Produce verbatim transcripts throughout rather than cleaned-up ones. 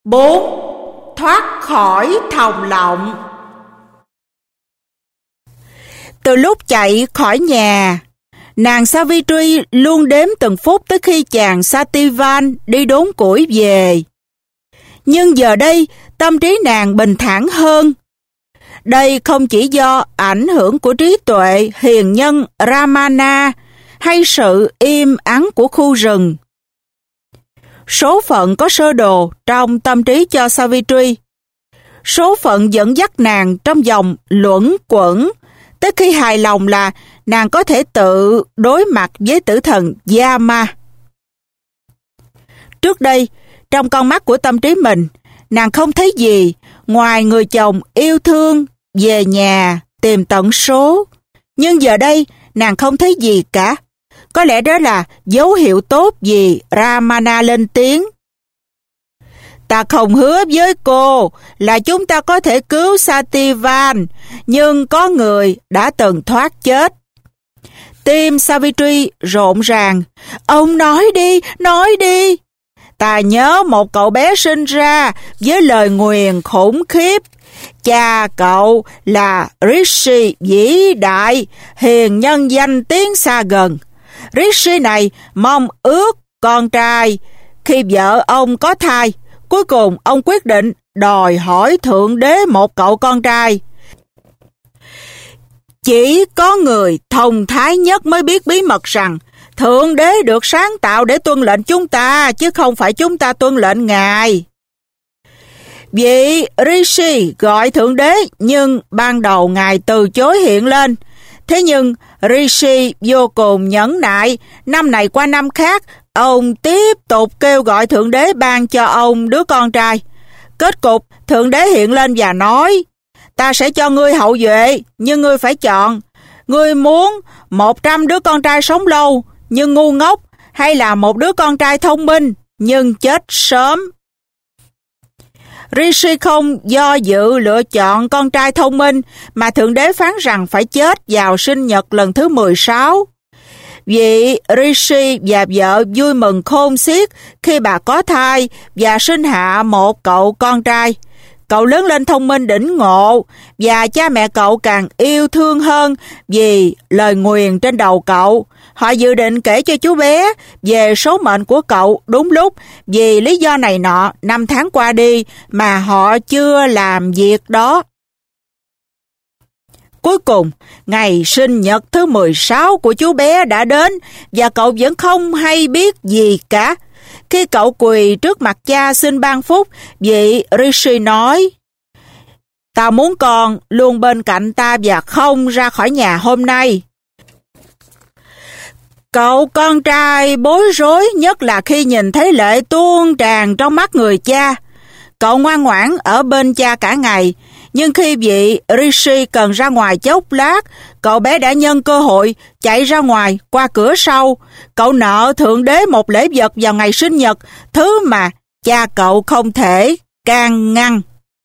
bốn. Thoát khỏi thòng lọng. Từ lúc chạy khỏi nhà, nàng Savitri luôn đếm từng phút tới khi chàng Satyavan đi đốn củi về. Nhưng giờ đây, tâm trí nàng bình thản hơn. Đây không chỉ do ảnh hưởng của trí tuệ hiền nhân Ramana hay sự im ắng của khu rừng. Số phận có sơ đồ trong tâm trí cho Savitri. Số phận dẫn dắt nàng trong vòng luẩn quẩn, tới khi hài lòng là nàng có thể tự đối mặt với tử thần Yama. Trước đây, trong con mắt của tâm trí mình, nàng không thấy gì ngoài người chồng yêu thương về nhà tìm tận số. Nhưng giờ đây, nàng không thấy gì cả. Có lẽ đó là dấu hiệu tốt vì Ramana lên tiếng. Ta không hứa với cô là chúng ta có thể cứu Satyavan, nhưng có người đã từng thoát chết. Tim Savitri rộn ràng. Ông nói đi, nói đi. Ta nhớ một cậu bé sinh ra với lời nguyền khủng khiếp. Cha cậu là Rishi vĩ đại, hiền nhân danh tiếng xa gần. Rishi này mong ước con trai. Khi vợ ông có thai, cuối cùng ông quyết định đòi hỏi Thượng Đế một cậu con trai. Chỉ có người thông thái nhất mới biết bí mật rằng Thượng Đế được sáng tạo để tuân lệnh chúng ta, chứ không phải chúng ta tuân lệnh Ngài. Vị Rishi gọi Thượng Đế, nhưng ban đầu Ngài từ chối hiện lên. Thế nhưng Rishi vô cùng nhẫn nại, năm này qua năm khác, ông tiếp tục kêu gọi Thượng Đế ban cho ông đứa con trai. Kết cục, Thượng Đế hiện lên và nói, ta sẽ cho ngươi hậu duệ, nhưng ngươi phải chọn. Ngươi muốn một trăm đứa con trai sống lâu, nhưng ngu ngốc, hay là một đứa con trai thông minh, nhưng chết sớm? Rishi không do dự lựa chọn con trai thông minh, mà Thượng Đế phán rằng phải chết vào sinh nhật lần thứ mười sáu. Vị Rishi và vợ vui mừng khôn xiết khi bà có thai và sinh hạ một cậu con trai. Cậu lớn lên thông minh đỉnh ngộ, và cha mẹ cậu càng yêu thương hơn vì lời nguyền trên đầu cậu. Họ dự định kể cho chú bé về số mệnh của cậu đúng lúc, vì lý do này nọ năm tháng qua đi mà họ chưa làm việc đó. Cuối cùng, ngày sinh nhật thứ mười sáu của chú bé đã đến, và cậu vẫn không hay biết gì cả. Khi cậu quỳ trước mặt cha xin ban phúc, vị Rishi nói, ta muốn con luôn bên cạnh ta và không ra khỏi nhà hôm nay. Cậu con trai bối rối, nhất là khi nhìn thấy lệ tuôn tràn trong mắt người cha. Cậu ngoan ngoãn ở bên cha cả ngày, nhưng khi vị Rishi cần ra ngoài chốc lát, cậu bé đã nhân cơ hội chạy ra ngoài qua cửa sau. Cậu nợ Thượng Đế một lễ vật vào ngày sinh nhật, thứ mà cha cậu không thể can ngăn.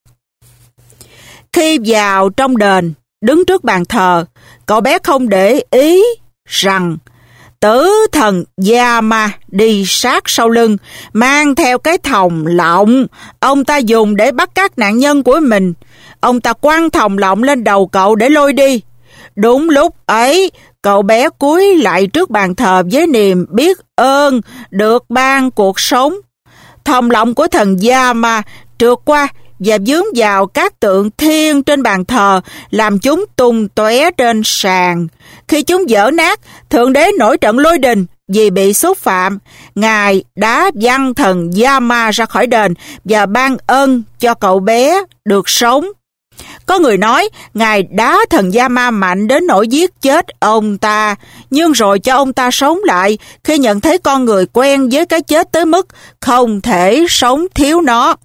Khi vào trong đền, đứng trước bàn thờ, cậu bé không để ý rằng tử thần Yama đi sát sau lưng, mang theo cái thòng lọng ông ta dùng để bắt các nạn nhân của mình. Ông ta quăng thòng lọng lên đầu cậu để lôi đi. Đúng lúc ấy, cậu bé cúi lại trước bàn thờ với niềm biết ơn được ban cuộc sống. Thòng lọng của thần Yama trượt qua và vướng vào các tượng thiên trên bàn thờ, làm chúng tung tóe trên sàn. Khi chúng vỡ nát, Thượng Đế nổi trận lôi đình vì bị xúc phạm. Ngài đã văng thần Yama ra khỏi đền và ban ân cho cậu bé được sống. Có người nói Ngài đá thần Yama mạnh đến nỗi giết chết ông ta, nhưng rồi cho ông ta sống lại khi nhận thấy con người quen với cái chết tới mức không thể sống thiếu nó.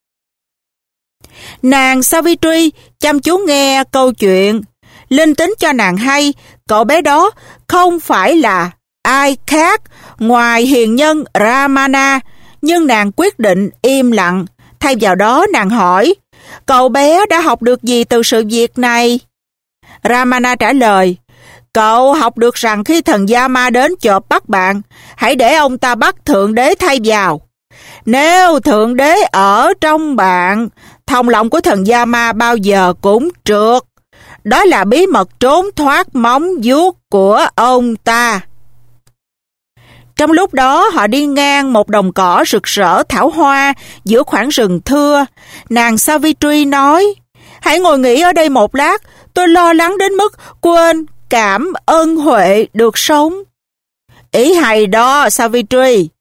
Nàng Savitri chăm chú nghe câu chuyện. Linh tính cho nàng hay, cậu bé đó không phải là ai khác ngoài hiền nhân Ramana, nhưng nàng quyết định im lặng. Thay vào đó nàng hỏi, cậu bé đã học được gì từ sự việc này? Ramana trả lời, cậu học được rằng khi thần Yama đến chộp bắt bạn, hãy để ông ta bắt Thượng Đế thay vào. Nếu Thượng Đế ở trong bạn, thòng lọng của thần Yama bao giờ cũng trượt. Đó là bí mật trốn thoát móng vuốt của ông ta. Trong lúc đó, họ đi ngang một đồng cỏ rực rỡ thảo hoa giữa khoảng rừng thưa. Nàng Savitri nói, hãy ngồi nghỉ ở đây một lát, tôi lo lắng đến mức quên cảm ơn huệ được sống. Ý hay đó, Savitri.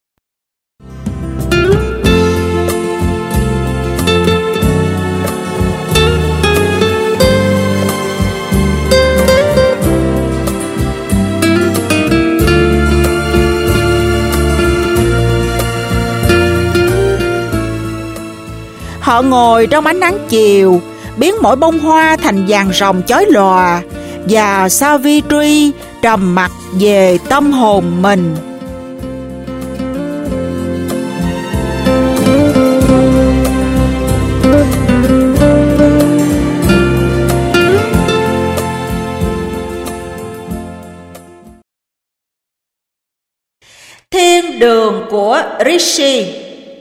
Họ ngồi trong ánh nắng chiều, biến mỗi bông hoa thành vàng ròng chói lòa, và Savitri trầm mặc về tâm hồn mình. Thiên đường của Rishi.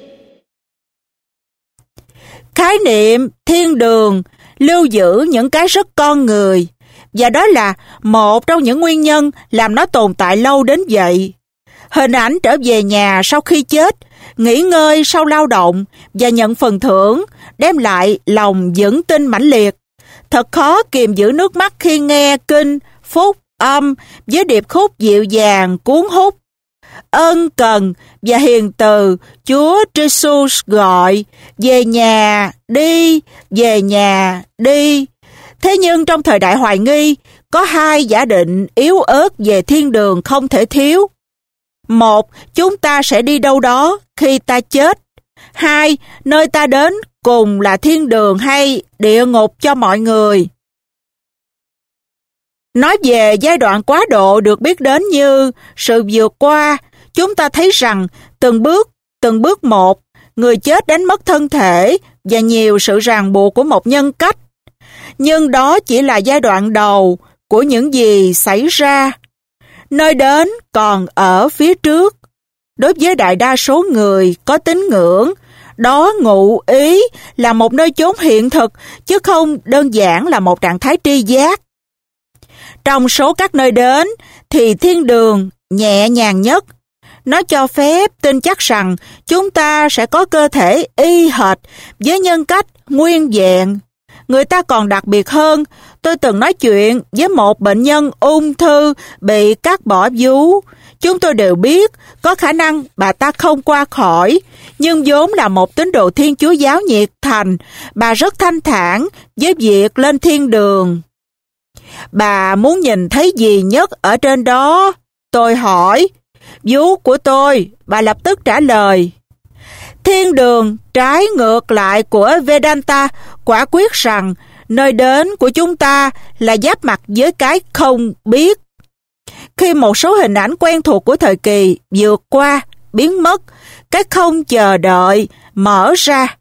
Khái niệm thiên đường lưu giữ những cái rất con người, và đó là một trong những nguyên nhân làm nó tồn tại lâu đến vậy. Hình ảnh trở về nhà sau khi chết, nghỉ ngơi sau lao động và nhận phần thưởng đem lại lòng vững tin mãnh liệt. Thật khó kiềm giữ nước mắt khi nghe kinh phúc âm với điệp khúc dịu dàng cuốn hút. Ân cần và hiền từ Chúa Jesus gọi, về nhà đi, về nhà đi. Thế nhưng trong thời đại hoài nghi, có hai giả định yếu ớt về thiên đường không thể thiếu. Một, chúng ta sẽ đi đâu đó khi ta chết. Hai, nơi ta đến cùng là thiên đường hay địa ngục cho mọi người. Nói về giai đoạn quá độ được biết đến như sự vượt qua, chúng ta thấy rằng từng bước, từng bước một, người chết đánh mất thân thể và nhiều sự ràng buộc của một nhân cách. Nhưng đó chỉ là giai đoạn đầu của những gì xảy ra. Nơi đến còn ở phía trước. Đối với đại đa số người có tín ngưỡng, đó ngụ ý là một nơi chốn hiện thực, chứ không đơn giản là một trạng thái tri giác. Trong số các nơi đến, thì thiên đường nhẹ nhàng nhất. Nó cho phép tin chắc rằng chúng ta sẽ có cơ thể y hệt với nhân cách nguyên vẹn. Người ta còn đặc biệt hơn, tôi từng nói chuyện với một bệnh nhân ung thư bị cắt bỏ vú. Chúng tôi đều biết có khả năng bà ta không qua khỏi, nhưng vốn là một tín đồ Thiên Chúa giáo nhiệt thành, bà rất thanh thản với việc lên thiên đường. Bà muốn nhìn thấy gì nhất ở trên đó? Tôi hỏi. Vú của tôi, bà lập tức trả lời. Thiên đường trái ngược lại của Vedanta quả quyết rằng nơi đến của chúng ta là giáp mặt với cái không biết. Khi một số hình ảnh quen thuộc của thời kỳ vượt qua, biến mất, cái không chờ đợi mở ra.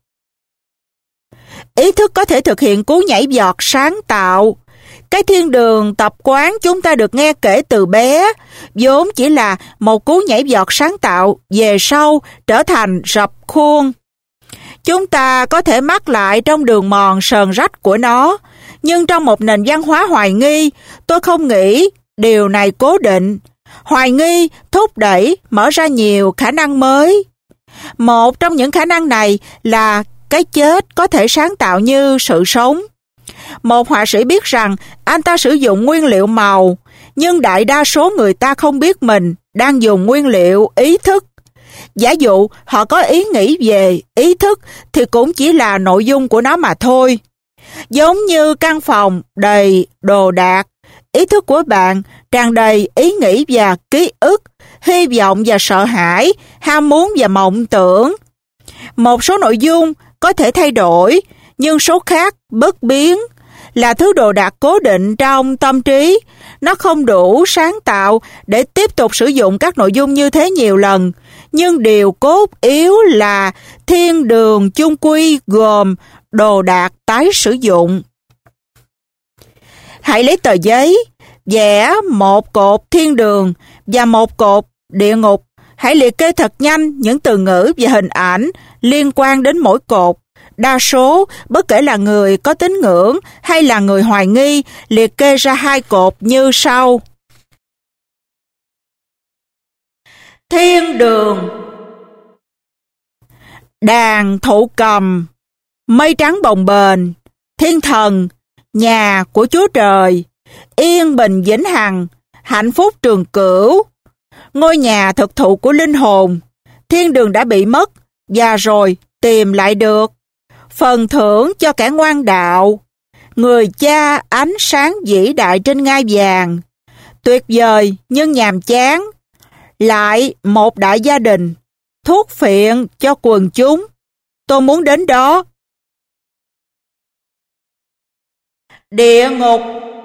Ý thức có thể thực hiện cú nhảy vọt sáng tạo. Cái thiên đường tập quán chúng ta được nghe kể từ bé, vốn chỉ là một cú nhảy vọt sáng tạo, về sau trở thành rập khuôn. Chúng ta có thể mắc lại trong đường mòn sờn rách của nó, nhưng trong một nền văn hóa hoài nghi, tôi không nghĩ điều này cố định. Hoài nghi thúc đẩy mở ra nhiều khả năng mới. Một trong những khả năng này là cái chết có thể sáng tạo như sự sống. Một họa sĩ biết rằng anh ta sử dụng nguyên liệu màu, nhưng đại đa số người ta không biết mình đang dùng nguyên liệu ý thức. Giả dụ họ có ý nghĩ về ý thức thì cũng chỉ là nội dung của nó mà thôi. Giống như căn phòng đầy đồ đạc, ý thức của bạn tràn đầy ý nghĩ và ký ức, hy vọng và sợ hãi, ham muốn và mộng tưởng. Một số nội dung có thể thay đổi, nhưng số khác bất biến, là thứ đồ đạc cố định trong tâm trí. Nó không đủ sáng tạo để tiếp tục sử dụng các nội dung như thế nhiều lần, nhưng điều cốt yếu là thiên đường chung quy gồm đồ đạc tái sử dụng. Hãy lấy tờ giấy, vẽ một cột thiên đường và một cột địa ngục, Hãy liệt kê thật nhanh những từ ngữ và hình ảnh liên quan đến mỗi cột. Đa số, bất kể là người có tín ngưỡng hay là người hoài nghi, liệt kê ra hai cột như sau. Thiên đường, đàn thụ cầm, mây trắng bồng bềnh, thiên thần, nhà của Chúa Trời, yên bình vĩnh hằng, hạnh phúc trường cửu, ngôi nhà thực thụ của linh hồn. Thiên đường đã bị mất và rồi tìm lại được. Phần thưởng cho kẻ ngoan đạo, người cha ánh sáng vĩ đại trên ngai vàng, tuyệt vời nhưng nhàm chán, lại một đại gia đình, thuốc phiện cho quần chúng. Tôi muốn đến đó. Địa ngục,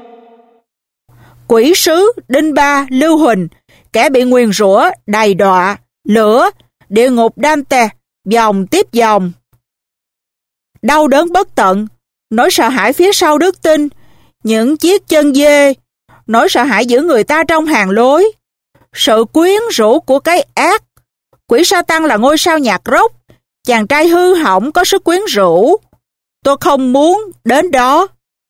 quỷ sứ Đinh Ba Lưu Huỳnh, kẻ bị nguyền rủa đầy đọa, lửa, địa ngục Dante, vòng tiếp vòng. Đau đớn bất tận, nỗi sợ hãi phía sau đức tin, những chiếc chân dê, nỗi sợ hãi giữ người ta trong hàng lối, sự quyến rũ của cái ác. Quỷ Sa-tăng là ngôi sao nhạc rock, chàng trai hư hỏng có sức quyến rũ. Tôi không muốn đến đó.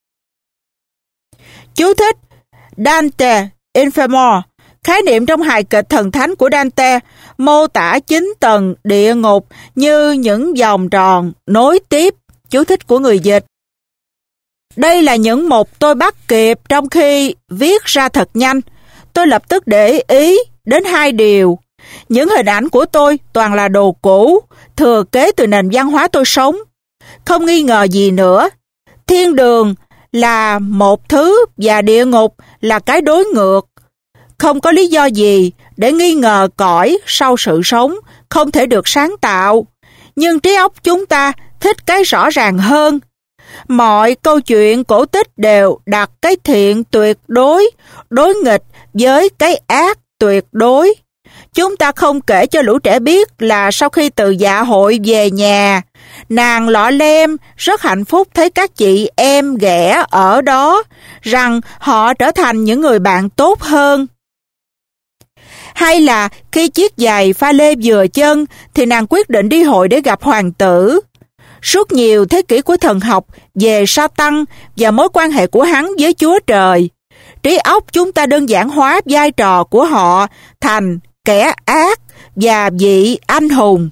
Chú thích: Dante Inferno, khái niệm trong hài kịch thần thánh của Dante, mô tả chín tầng địa ngục như những vòng tròn nối tiếp. Chú thích của người dịch. Đây là những mục tôi bắt kịp trong khi viết ra thật nhanh. Tôi lập tức để ý đến hai điều. Những hình ảnh của tôi toàn là đồ cũ, thừa kế từ nền văn hóa tôi sống. Không nghi ngờ gì nữa, thiên đường là một thứ và địa ngục là cái đối ngược. Không có lý do gì để nghi ngờ cõi sau sự sống không thể được sáng tạo. Nhưng trí óc chúng ta thích cái rõ ràng hơn. Mọi câu chuyện cổ tích đều đặt cái thiện tuyệt đối đối nghịch với cái ác tuyệt đối. Chúng ta không kể cho lũ trẻ biết là sau khi từ dạ hội về nhà, nàng Lọ Lem rất hạnh phúc thấy các chị em ghẻ ở đó, rằng họ trở thành những người bạn tốt hơn. Hay là khi chiếc giày pha lê vừa chân thì nàng quyết định đi hội để gặp hoàng tử. Suốt nhiều thế kỷ của thần học về Sa-tăng và mối quan hệ của hắn với Chúa Trời, trí óc chúng ta đơn giản hóa vai trò của họ thành kẻ ác và vị anh hùng.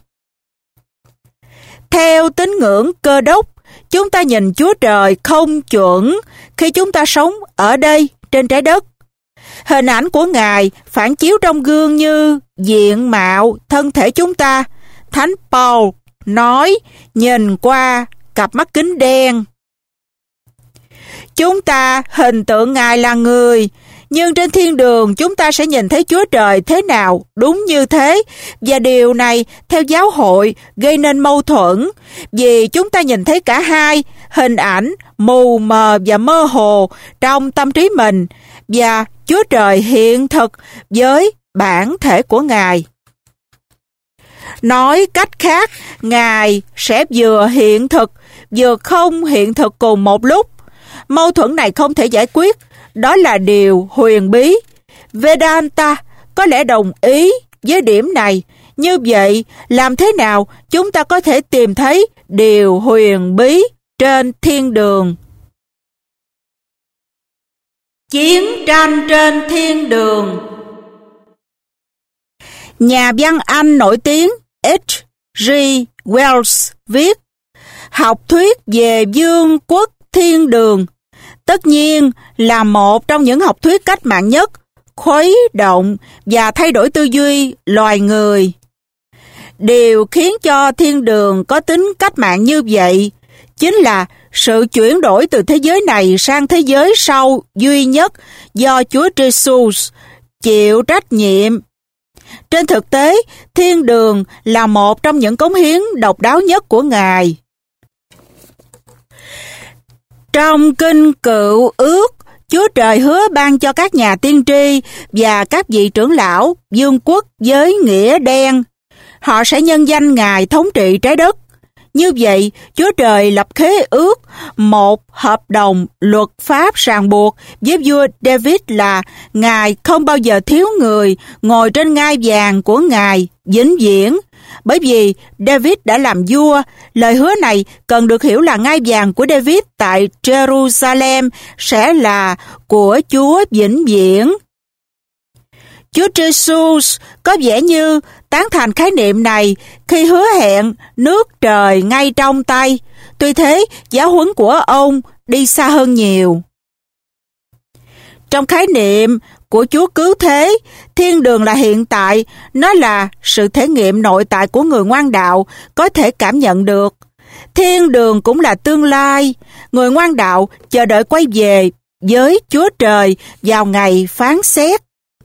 Theo tín ngưỡng Cơ đốc, chúng ta nhìn Chúa Trời không chuẩn khi chúng ta sống ở đây trên trái đất. Hình ảnh của Ngài phản chiếu trong gương như diện mạo thân thể chúng ta. Thánh Paul nói nhìn qua cặp mắt kính đen. Chúng ta hình tượng Ngài là người, nhưng trên thiên đường chúng ta sẽ nhìn thấy Chúa Trời thế nào đúng như thế, và điều này theo giáo hội gây nên mâu thuẫn, vì chúng ta nhìn thấy cả hai hình ảnh mù mờ và mơ hồ trong tâm trí mình, và Chúa Trời hiện thực với bản thể của Ngài. Nói cách khác, Ngài sẽ vừa hiện thực, vừa không hiện thực cùng một lúc. Mâu thuẫn này không thể giải quyết, đó là điều huyền bí. Vedanta có lẽ đồng ý với điểm này. Như vậy, làm thế nào chúng ta có thể tìm thấy điều huyền bí trên thiên đường? Chiến tranh trên thiên đường. Nhà văn Anh nổi tiếng H G Wells viết: học thuyết về vương quốc thiên đường tất nhiên là một trong những học thuyết cách mạng nhất, khuấy động và thay đổi tư duy loài người. Điều khiến cho thiên đường có tính cách mạng như vậy chính là sự chuyển đổi từ thế giới này sang thế giới sau duy nhất do Chúa Jesus chịu trách nhiệm. Trên thực tế, thiên đường là một trong những cống hiến độc đáo nhất của Ngài. Trong Kinh Cựu Ước, Chúa Trời hứa ban cho các nhà tiên tri và các vị trưởng lão vương quốc với nghĩa đen. Họ sẽ nhân danh Ngài thống trị trái đất. Như vậy, Chúa Trời lập khế ước, một hợp đồng luật pháp ràng buộc với vua David là Ngài không bao giờ thiếu người ngồi trên ngai vàng của Ngài vĩnh viễn. Bởi vì David đã làm vua, lời hứa này cần được hiểu là ngai vàng của David tại Jerusalem sẽ là của Chúa vĩnh viễn. Chúa Jesus có vẻ như tán thành khái niệm này khi hứa hẹn nước trời ngay trong tay. Tuy thế, giáo huấn của ông đi xa hơn nhiều. Trong khái niệm của Chúa cứu thế, thiên đường là hiện tại, nó là sự thể nghiệm nội tại của người ngoan đạo có thể cảm nhận được. Thiên đường cũng là tương lai, người ngoan đạo chờ đợi quay về với Chúa Trời vào ngày phán xét.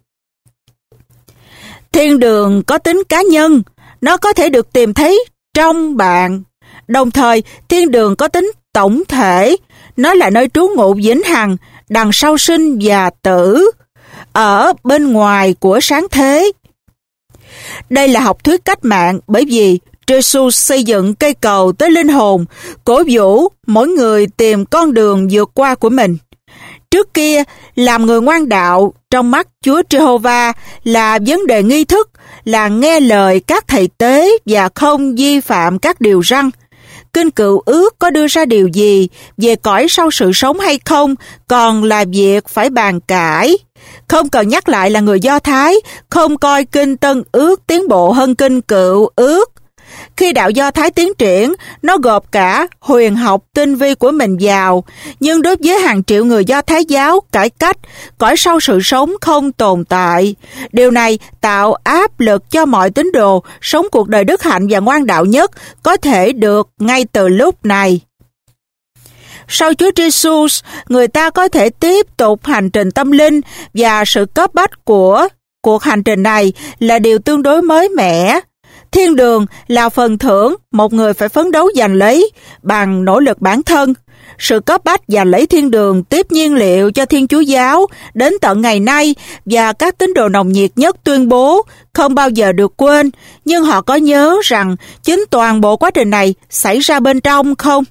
Thiên đường có tính cá nhân, nó có thể được tìm thấy trong bạn. Đồng thời, thiên đường có tính tổng thể, nó là nơi trú ngụ vĩnh hằng, đằng sau sinh và tử, ở bên ngoài của sáng thế. Đây là học thuyết cách mạng bởi vì Jesus xây dựng cây cầu tới linh hồn, cổ vũ mỗi người tìm con đường vượt qua của mình. Trước kia, làm người ngoan đạo trong mắt Chúa Giê-hô-va là vấn đề nghi thức, là nghe lời các thầy tế và không vi phạm các điều răn. Kinh Cựu Ước có đưa ra điều gì về cõi sau sự sống hay không còn là việc phải bàn cãi. Không cần nhắc lại là người Do Thái không coi Kinh Tân Ước tiến bộ hơn Kinh Cựu Ước. Khi đạo Do Thái tiến triển, nó gộp cả huyền học tinh vi của mình vào, nhưng đối với hàng triệu người Do Thái giáo cải cách, cõi sau sự sống không tồn tại. Điều này tạo áp lực cho mọi tín đồ sống cuộc đời đức hạnh và ngoan đạo nhất có thể được ngay từ lúc này. Sau Chúa Jesus, người ta có thể tiếp tục hành trình tâm linh và sự cấp bách của cuộc hành trình này là điều tương đối mới mẻ. Thiên đường là phần thưởng một người phải phấn đấu giành lấy bằng nỗ lực bản thân. Sự cấp bách giành lấy thiên đường tiếp nhiên liệu cho Thiên Chúa giáo đến tận ngày nay và các tín đồ nồng nhiệt nhất tuyên bố không bao giờ được quên, nhưng họ có nhớ rằng chính toàn bộ quá trình này xảy ra bên trong không?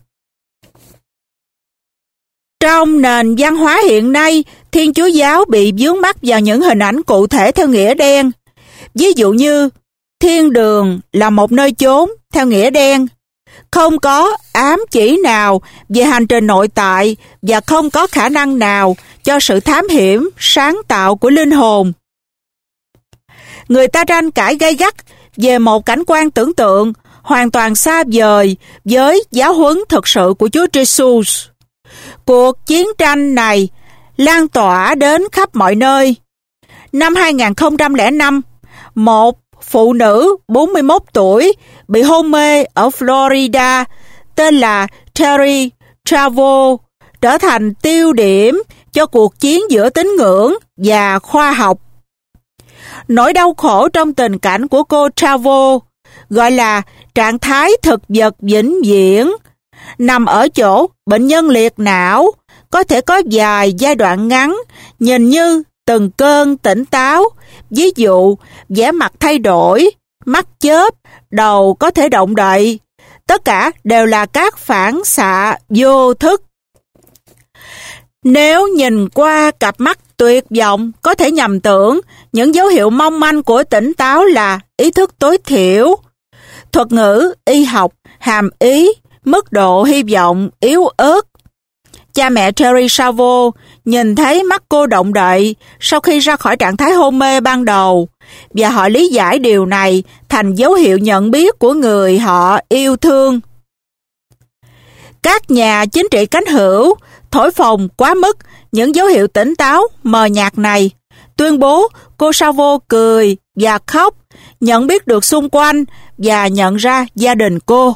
Trong nền văn hóa hiện nay, Thiên Chúa giáo bị vướng mắc vào những hình ảnh cụ thể theo nghĩa đen. Ví dụ như thiên đường là một nơi chốn theo nghĩa đen, không có ám chỉ nào về hành trình nội tại và không có khả năng nào cho sự thám hiểm sáng tạo của linh hồn. Người ta tranh cãi gay gắt về một cảnh quan tưởng tượng hoàn toàn xa vời với giáo huấn thực sự của Chúa Jesus. Cuộc chiến tranh này lan tỏa đến khắp mọi nơi. Năm hai không không năm, một phụ nữ bốn mươi mốt tuổi bị hôn mê ở Florida tên là Terry Travo trở thành tiêu điểm cho cuộc chiến giữa tín ngưỡng và khoa học. Nỗi đau khổ trong tình cảnh của cô Travo gọi là trạng thái thực vật vĩnh viễn, nằm ở chỗ bệnh nhân liệt não có thể có vài giai đoạn ngắn, nhìn như từng cơn tỉnh táo, ví dụ vẻ mặt thay đổi, mắt chớp, đầu có thể động đậy. Tất cả đều là các phản xạ vô thức. Nếu nhìn qua cặp mắt tuyệt vọng, có thể nhầm tưởng những dấu hiệu mong manh của tỉnh táo là ý thức tối thiểu. Thuật ngữ y học hàm ý mức độ hy vọng yếu ớt. Cha mẹ Terry Travo nhìn thấy mắt cô động đậy sau khi ra khỏi trạng thái hôn mê ban đầu, và họ lý giải điều này thành dấu hiệu nhận biết của người họ yêu thương. Các nhà chính trị cánh hữu thổi phồng quá mức những dấu hiệu tỉnh táo mờ nhạt này, tuyên bố cô Travo cười và khóc, nhận biết được xung quanh và nhận ra gia đình cô.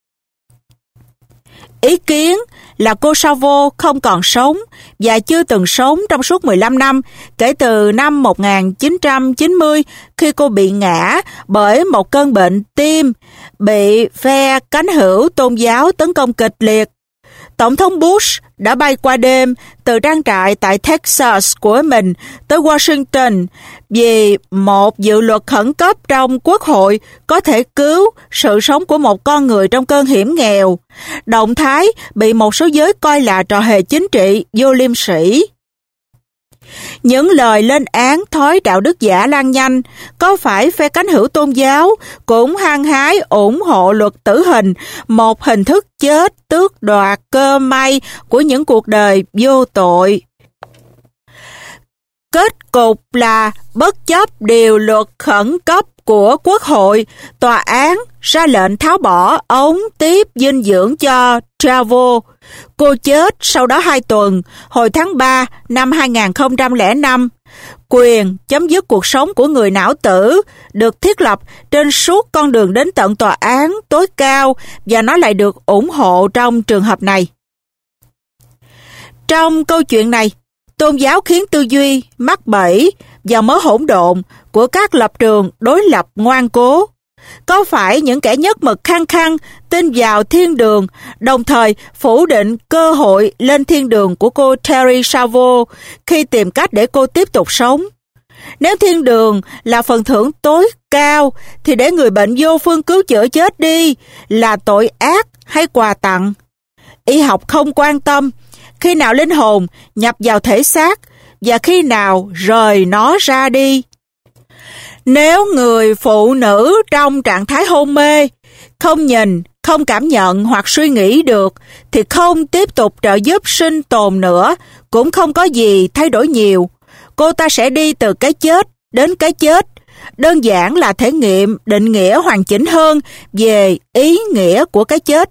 Ý kiến là cô Travo không còn sống và chưa từng sống trong suốt mười lăm năm kể từ năm một nghìn chín trăm chín mươi khi cô bị ngã bởi một cơn bệnh tim, bị phe cánh hữu tôn giáo tấn công kịch liệt. Tổng thống Bush đã bay qua đêm từ trang trại tại Texas của mình tới Washington vì một dự luật khẩn cấp trong Quốc hội có thể cứu sự sống của một con người trong cơn hiểm nghèo. Động thái bị một số giới coi là trò hề chính trị vô liêm sỉ. Những lời lên án thói đạo đức giả lan nhanh, có phải phe cánh hữu tôn giáo cũng hăng hái ủng hộ luật tử hình, một hình thức chết tước đoạt cơ may của những cuộc đời vô tội. Kết cục là bất chấp điều luật khẩn cấp của Quốc hội, tòa án ra lệnh tháo bỏ ống tiếp dinh dưỡng cho Travo. Cô chết sau đó hai tuần, hồi tháng ba năm hai nghìn không trăm lẻ năm. Quyền chấm dứt cuộc sống của người não tử được thiết lập trên suốt con đường đến tận tòa án tối cao và nó lại được ủng hộ trong trường hợp này. Trong câu chuyện này, tôn giáo khiến tư duy mắc bẫy và mớ hỗn độn của các lập trường đối lập ngoan cố. Có phải những kẻ nhất mực khăng khăng tin vào thiên đường, đồng thời phủ định cơ hội lên thiên đường của cô Terri Schiavo khi tìm cách để cô tiếp tục sống? Nếu thiên đường là phần thưởng tối cao, thì để người bệnh vô phương cứu chữa chết đi là tội ác hay quà tặng? Y học không quan tâm khi nào linh hồn nhập vào thể xác và khi nào rời nó ra đi. Nếu người phụ nữ trong trạng thái hôn mê, không nhìn, không cảm nhận hoặc suy nghĩ được, thì không tiếp tục trợ giúp sinh tồn nữa, cũng không có gì thay đổi nhiều. Cô ta sẽ đi từ cái chết đến cái chết, đơn giản là thể nghiệm định nghĩa hoàn chỉnh hơn về ý nghĩa của cái chết.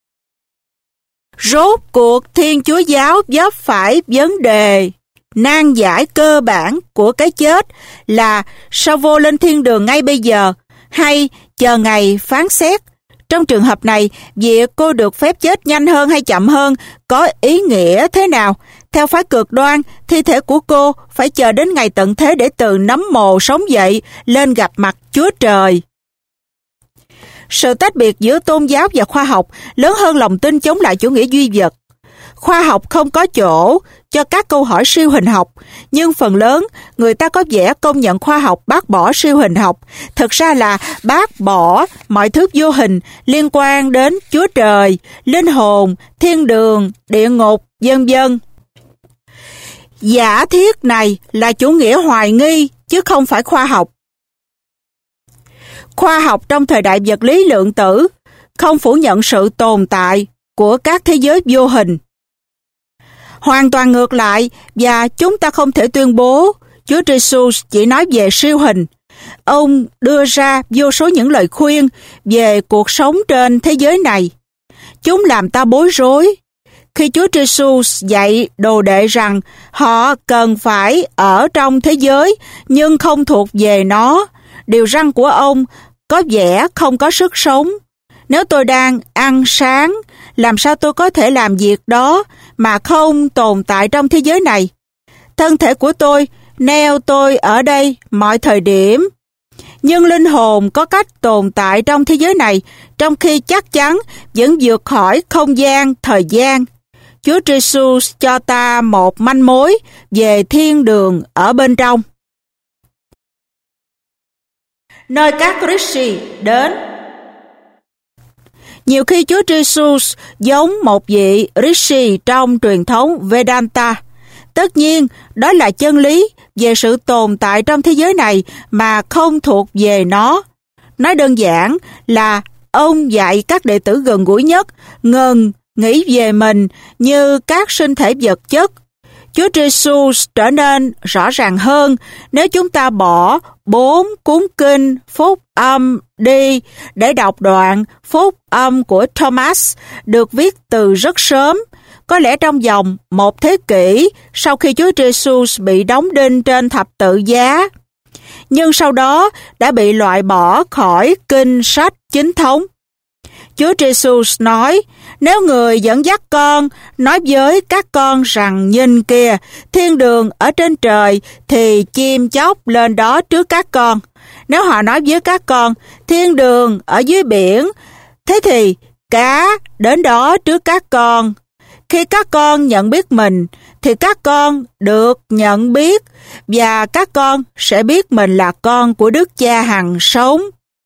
Rốt cuộc Thiên Chúa giáo vấp phải vấn đề nan giải cơ bản của cái chết là sao vô lên thiên đường ngay bây giờ hay chờ ngày phán xét. Trong trường hợp này, việc cô được phép chết nhanh hơn hay chậm hơn có ý nghĩa thế nào? Theo phái cực đoan, thi thể của cô phải chờ đến ngày tận thế để từ nấm mồ sống dậy lên gặp mặt Chúa Trời. Sự tách biệt giữa tôn giáo và khoa học lớn hơn lòng tin chống lại chủ nghĩa duy vật. Khoa học không có chỗ cho các câu hỏi siêu hình học, nhưng phần lớn người ta có vẻ công nhận khoa học bác bỏ siêu hình học. Thực ra là bác bỏ mọi thứ vô hình liên quan đến Chúa Trời, linh hồn, thiên đường, địa ngục, vân vân. Giả thiết này là chủ nghĩa hoài nghi chứ không phải khoa học. Khoa học trong thời đại vật lý lượng tử không phủ nhận sự tồn tại của các thế giới vô hình. Hoàn toàn ngược lại, và chúng ta không thể tuyên bố Chúa Giêsu chỉ nói về siêu hình. Ông đưa ra vô số những lời khuyên về cuộc sống trên thế giới này. Chúng làm ta bối rối. Khi Chúa Giêsu dạy đồ đệ rằng họ cần phải ở trong thế giới nhưng không thuộc về nó, điều răn của ông có vẻ không có sức sống. Nếu tôi đang ăn sáng, làm sao tôi có thể làm việc đó mà không tồn tại trong thế giới này? Thân thể của tôi neo tôi ở đây mọi thời điểm, nhưng linh hồn có cách tồn tại trong thế giới này, trong khi chắc chắn vẫn vượt khỏi không gian, thời gian. Chúa Giêsu cho ta một manh mối về thiên đường ở bên trong, nơi các Rishi đến. Nhiều khi Chúa Giêsu giống một vị Rishi trong truyền thống Vedanta. Tất nhiên, đó là chân lý về sự tồn tại trong thế giới này mà không thuộc về nó. Nói đơn giản là ông dạy các đệ tử gần gũi nhất ngừng nghĩ về mình như các sinh thể vật chất. Chúa Giêsu trở nên rõ ràng hơn nếu chúng ta bỏ bốn cuốn kinh Phúc Âm đi để đọc đoạn Phúc Âm của Thomas được viết từ rất sớm, có lẽ trong vòng một thế kỷ sau khi Chúa Giêsu bị đóng đinh trên thập tự giá, nhưng sau đó đã bị loại bỏ khỏi kinh sách chính thống. Chúa Giêsu nói, nếu người dẫn dắt con nói với các con rằng nhìn kìa, thiên đường ở trên trời, thì chim chóc lên đó trước các con. Nếu họ nói với các con, thiên đường ở dưới biển, thế thì cá đến đó trước các con. Khi các con nhận biết mình, thì các con được nhận biết, và các con sẽ biết mình là con của Đức Cha hằng sống.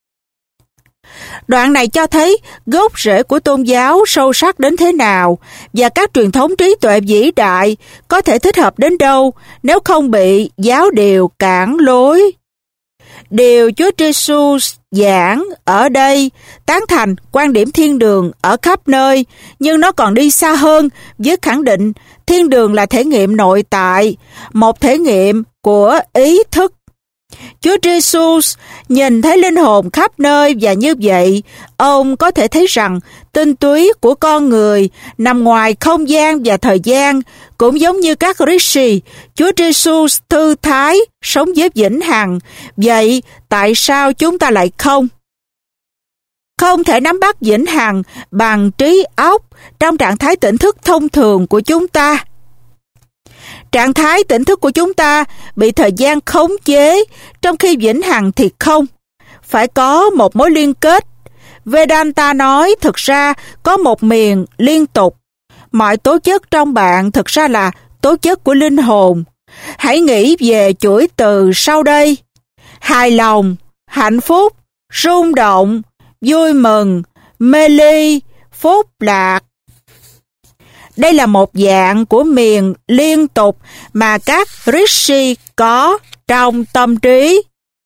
Đoạn này cho thấy gốc rễ của tôn giáo sâu sắc đến thế nào, và các truyền thống trí tuệ vĩ đại có thể thích hợp đến đâu nếu không bị giáo điều cản lối. Điều Chúa Giêsu giảng ở đây tán thành quan điểm thiên đường ở khắp nơi, nhưng nó còn đi xa hơn với khẳng định thiên đường là thể nghiệm nội tại, một thể nghiệm của ý thức. Chúa Giêsu nhìn thấy linh hồn khắp nơi, và như vậy, ông có thể thấy rằng tinh túy của con người nằm ngoài không gian và thời gian, cũng giống như các Rishi. Chúa Giêsu thư thái sống với vĩnh hằng. Vậy tại sao chúng ta lại không? Không thể nắm bắt vĩnh hằng bằng trí óc trong trạng thái tỉnh thức thông thường của chúng ta. Trạng thái tỉnh thức của chúng ta bị thời gian khống chế, trong khi vĩnh hằng thì không. Phải có một mối liên kết. Vedanta nói thực ra có một miền liên tục. Mọi tố chất trong bạn thực ra là tố chất của linh hồn. Hãy nghĩ về chuỗi từ sau đây: hài lòng, hạnh phúc, rung động, vui mừng, mê ly, phúc lạc. Đây là một dạng của miền liên tục mà các Rishi có trong tâm trí.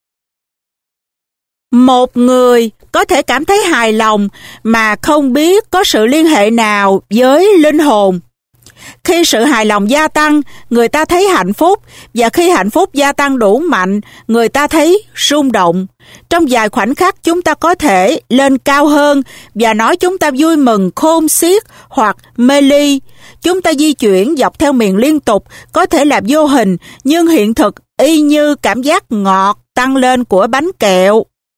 Một người có thể cảm thấy hài lòng mà không biết có sự liên hệ nào với linh hồn. Khi sự hài lòng gia tăng, người ta thấy hạnh phúc, và khi hạnh phúc gia tăng đủ mạnh, người ta thấy rung động. Trong vài khoảnh khắc chúng ta có thể lên cao hơn và nói chúng ta vui mừng khôn xiết hoặc mê ly. Chúng ta di chuyển dọc theo miền liên tục, có thể là vô hình, nhưng hiện thực y như cảm giác ngọt tăng lên của bánh kẹo.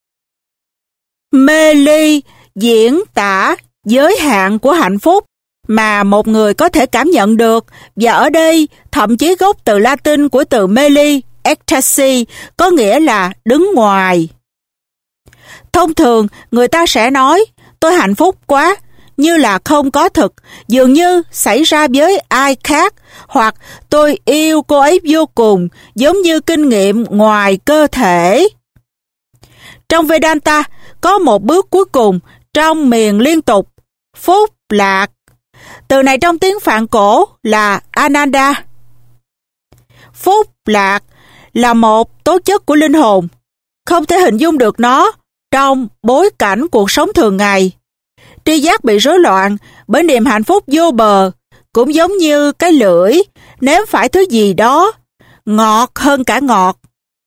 Mê ly diễn tả giới hạn của hạnh phúc mà một người có thể cảm nhận được, và ở đây thậm chí gốc từ Latin của từ mê ly, ecstasy, có nghĩa là đứng ngoài. Thông thường, người ta sẽ nói, tôi hạnh phúc quá, như là không có thực, dường như xảy ra với ai khác, hoặc tôi yêu cô ấy vô cùng, giống như kinh nghiệm ngoài cơ thể. Trong Vedanta, có một bước cuối cùng trong miền liên tục, phúc lạc. Từ này trong tiếng Phạn cổ là Ananda. Phúc lạc là một tố chất của linh hồn, không thể hình dung được nó trong bối cảnh cuộc sống thường ngày. Tri giác bị rối loạn bởi niềm hạnh phúc vô bờ, cũng giống như cái lưỡi nếm phải thứ gì đó ngọt hơn cả ngọt.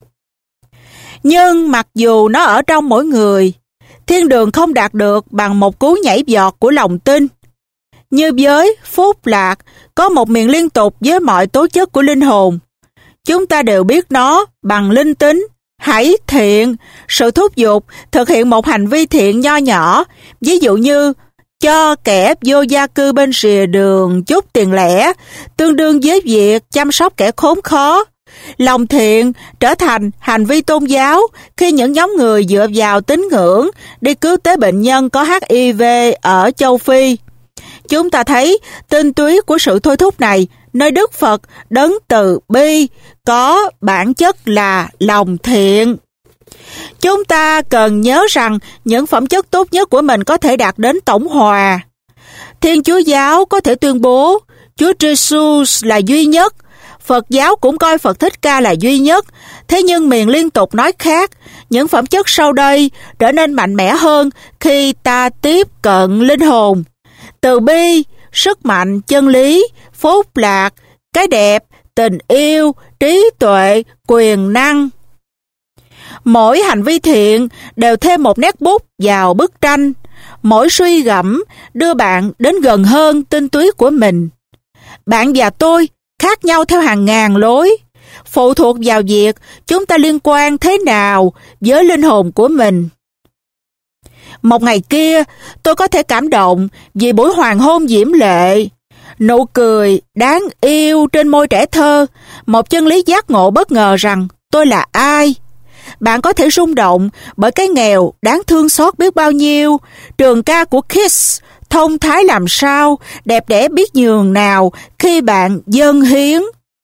Nhưng mặc dù nó ở trong mỗi người, thiên đường không đạt được bằng một cú nhảy vọt của lòng tin. Như với phúc lạc, có một miền liên tục với mọi tố chất của linh hồn. Chúng ta đều biết nó bằng linh tính, hãy thiện, sự thúc giục, thực hiện một hành vi thiện nho nhỏ, ví dụ như cho kẻ vô gia cư bên rìa đường chút tiền lẻ, tương đương với việc chăm sóc kẻ khốn khó. Lòng thiện trở thành hành vi tôn giáo khi những nhóm người dựa vào tín ngưỡng đi cứu tế bệnh nhân có hát i vê ở châu Phi. Chúng ta thấy tinh túy của sự thôi thúc này nơi Đức Phật đấng từ bi có bản chất là lòng thiện. Chúng ta cần nhớ rằng những phẩm chất tốt nhất của mình có thể đạt đến tổng hòa. Thiên Chúa giáo có thể tuyên bố Chúa Giêsu là duy nhất, Phật giáo cũng coi Phật Thích Ca là duy nhất, thế nhưng miền liên tục nói khác. Những phẩm chất sau đây trở nên mạnh mẽ hơn khi ta tiếp cận linh hồn. Từ bi, sức mạnh, chân lý, phúc lạc, cái đẹp, tình yêu, trí tuệ, quyền năng. Mỗi hành vi thiện đều thêm một nét bút vào bức tranh. Mỗi suy gẫm đưa bạn đến gần hơn tinh túy của mình. Bạn và tôi khác nhau theo hàng ngàn lối, phụ thuộc vào việc chúng ta liên quan thế nào với linh hồn của mình. Một ngày kia, tôi có thể cảm động vì buổi hoàng hôn diễm lệ, nụ cười đáng yêu trên môi trẻ thơ, một chân lý giác ngộ bất ngờ rằng tôi là ai. Bạn có thể rung động bởi cái nghèo đáng thương xót biết bao nhiêu, trường ca của Kiss, thông thái làm sao, đẹp đẽ biết nhường nào khi bạn dâng hiến.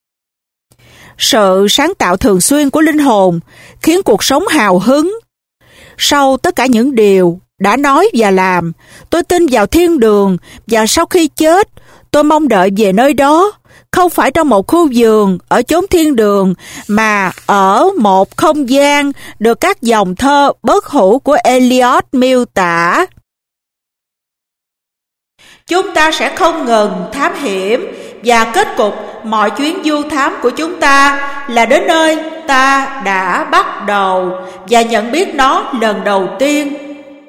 Sự sáng tạo thường xuyên của linh hồn khiến cuộc sống hào hứng. Sau tất cả những điều đã nói và làm, tôi tin vào thiên đường, và sau khi chết, tôi mong đợi về nơi đó, không phải trong một khu vườn ở chốn thiên đường, mà ở một không gian được các dòng thơ bất hủ của Eliot miêu tả. Chúng ta sẽ không ngừng thám hiểm, và kết cục mọi chuyến du thám của chúng ta là đến nơi ta đã bắt đầu và nhận biết nó lần đầu tiên.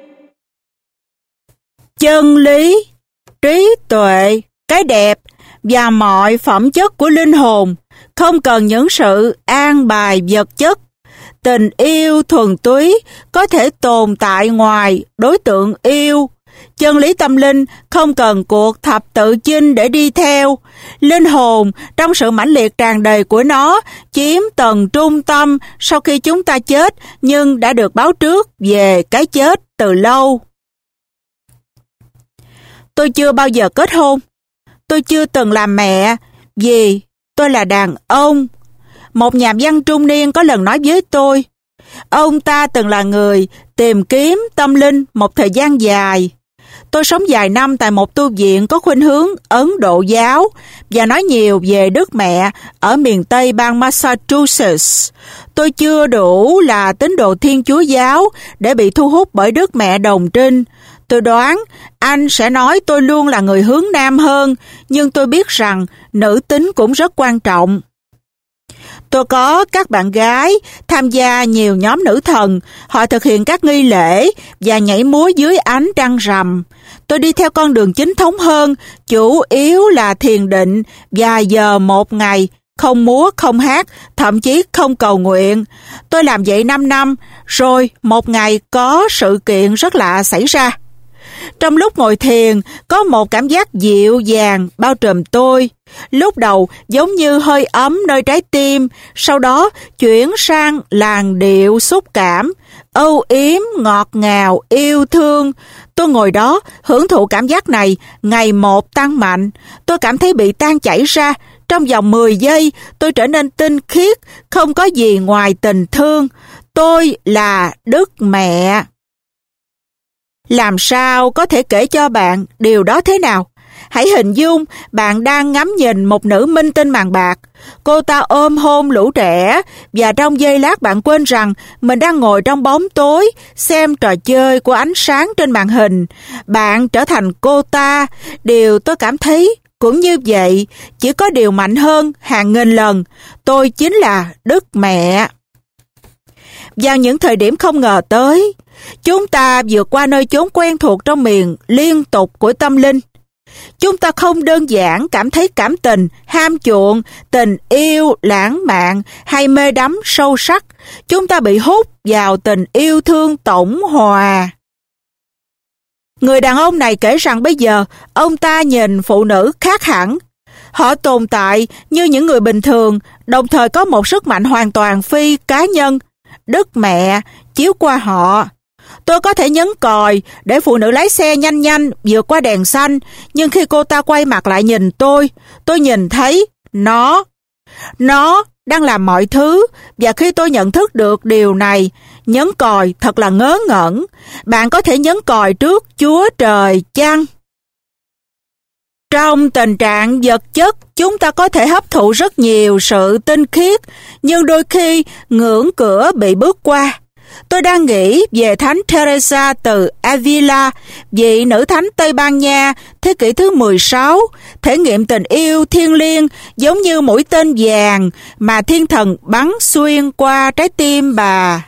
Chân lý, trí tuệ, cái đẹp và mọi phẩm chất của linh hồn không cần những sự an bài vật chất. Tình yêu thuần túy có thể tồn tại ngoài đối tượng yêu. Chân lý tâm linh không cần cuộc thập tự chinh để đi theo. Linh hồn trong sự mãnh liệt tràn đầy của nó chiếm tầng trung tâm sau khi chúng ta chết, nhưng đã được báo trước về cái chết từ lâu. Tôi chưa bao giờ kết hôn. Tôi chưa từng làm mẹ vì tôi là đàn ông. Một nhà văn trung niên có lần nói với tôi, ông ta từng là người tìm kiếm tâm linh một thời gian dài. Tôi sống vài năm tại một tu viện có khuynh hướng Ấn Độ giáo và nói nhiều về Đức Mẹ ở miền Tây bang Massachusetts. Tôi chưa đủ là tín đồ Thiên Chúa giáo để bị thu hút bởi Đức Mẹ đồng trinh. Tôi đoán anh sẽ nói tôi luôn là người hướng nam hơn, nhưng tôi biết rằng nữ tính cũng rất quan trọng. Tôi có các bạn gái tham gia nhiều nhóm nữ thần, họ thực hiện các nghi lễ và nhảy múa dưới ánh trăng rằm. Tôi đi theo con đường chính thống hơn, chủ yếu là thiền định, vài giờ một ngày, không múa, không hát, thậm chí không cầu nguyện. Tôi làm vậy năm năm, rồi một ngày có sự kiện rất lạ xảy ra. Trong lúc ngồi thiền, có một cảm giác dịu dàng bao trùm tôi. Lúc đầu giống như hơi ấm nơi trái tim, sau đó chuyển sang làn điệu xúc cảm, âu yếm, ngọt ngào, yêu thương. Tôi ngồi đó, hưởng thụ cảm giác này, ngày một tăng mạnh. Tôi cảm thấy bị tan chảy ra. Trong vòng mười giây, tôi trở nên tinh khiết, không có gì ngoài tình thương. Tôi là Đức Mẹ. Làm sao có thể kể cho bạn điều đó thế nào? Hãy hình dung bạn đang ngắm nhìn một nữ minh tinh màn bạc. Cô ta ôm hôn lũ trẻ, và trong giây lát bạn quên rằng mình đang ngồi trong bóng tối, xem trò chơi của ánh sáng trên màn hình. Bạn trở thành cô ta. Điều tôi cảm thấy cũng như vậy, chỉ có điều mạnh hơn hàng nghìn lần. Tôi chính là Đức Mẹ. Vào những thời điểm không ngờ tới, chúng ta vượt qua nơi chốn quen thuộc trong miền liên tục của tâm linh. Chúng ta không đơn giản cảm thấy cảm tình, ham chuộng, tình yêu, lãng mạn hay mê đắm sâu sắc. Chúng ta bị hút vào tình yêu thương tổng hòa. Người đàn ông này kể rằng bây giờ ông ta nhìn phụ nữ khác hẳn. Họ tồn tại như những người bình thường, đồng thời có một sức mạnh hoàn toàn phi cá nhân. Đức Mẹ chiếu qua họ. Tôi có thể nhấn còi để phụ nữ lái xe nhanh nhanh vượt qua đèn xanh, nhưng khi cô ta quay mặt lại nhìn tôi, tôi nhìn thấy nó. Nó đang làm mọi thứ, và khi tôi nhận thức được điều này, nhấn còi thật là ngớ ngẩn. Bạn có thể nhấn còi trước Chúa Trời chăng? Trong tình trạng vật chất, chúng ta có thể hấp thụ rất nhiều sự tinh khiết, nhưng đôi khi ngưỡng cửa bị bước qua. Tôi đang nghĩ về Thánh Teresa từ Avila, vị nữ thánh Tây Ban Nha thế kỷ thứ mười sáu, thể nghiệm tình yêu thiêng liêng giống như mũi tên vàng mà thiên thần bắn xuyên qua trái tim bà.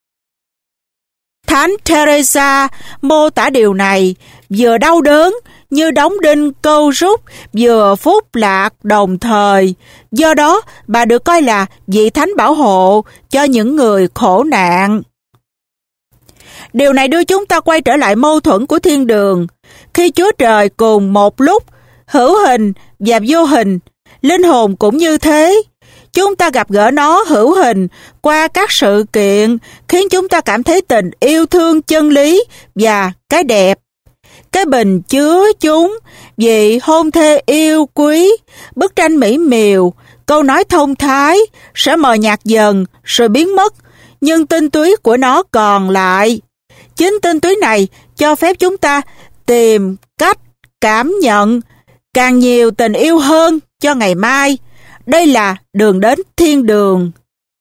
Thánh Teresa mô tả điều này vừa đau đớn như đóng đinh câu rút, vừa phúc lạc đồng thời. Do đó, bà được coi là vị thánh bảo hộ cho những người khổ nạn. Điều này đưa chúng ta quay trở lại mâu thuẫn của thiên đường. Khi Chúa Trời cùng một lúc hữu hình và vô hình, linh hồn cũng như thế. Chúng ta gặp gỡ nó hữu hình qua các sự kiện khiến chúng ta cảm thấy tình yêu thương chân lý và cái đẹp. cái bình chứa chúng vì hôn thê yêu quý, bức tranh mỹ miều, câu nói thông thái sẽ mờ nhạt dần rồi biến mất, nhưng tinh túy của nó còn lại. Chính tinh túy này cho phép chúng ta tìm cách cảm nhận càng nhiều tình yêu hơn cho ngày mai. Đây là đường đến thiên đường.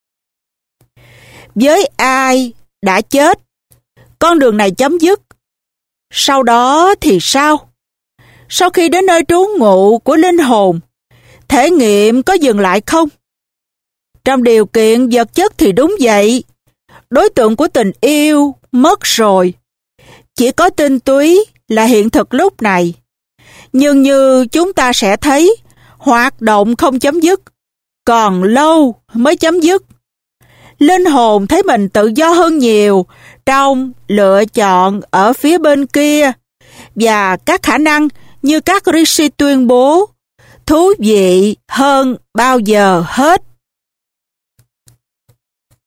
Với ai đã chết, con đường này chấm dứt. Sau đó thì sao? Sau khi đến nơi trú ngụ của linh hồn, thể nghiệm có dừng lại không? Trong điều kiện vật chất thì đúng vậy. Đối tượng của tình yêu mất rồi. Chỉ có tinh túy là hiện thực lúc này. Nhưng như chúng ta sẽ thấy, hoạt động không chấm dứt, còn lâu mới chấm dứt. Linh hồn thấy mình tự do hơn nhiều trong lựa chọn ở phía bên kia, và các khả năng như các rishi tuyên bố, thú vị hơn bao giờ hết.